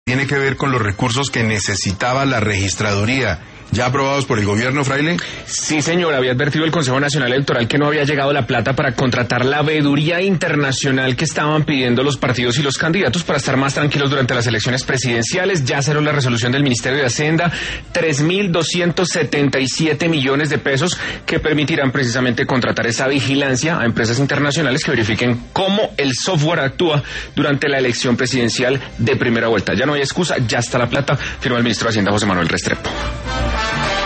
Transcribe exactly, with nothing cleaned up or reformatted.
tiene que ver con los recursos que necesitaba la registraduría, ¿ya aprobados por el gobierno, Fraile? Sí, señor, había advertido el Consejo Nacional Electoral que no había llegado la plata para contratar la veeduría internacional que estaban pidiendo los partidos y los candidatos para estar más tranquilos durante las elecciones presidenciales. Ya salió la resolución del Ministerio de Hacienda, tres mil doscientos setenta y siete millones de pesos que permitirán precisamente contratar esa vigilancia a empresas internacionales que verifiquen cómo el software actúa durante la elección presidencial de primera vuelta. Ya no hay excusa, ya está la plata, firmó el ministro de Hacienda José Manuel Restrepo.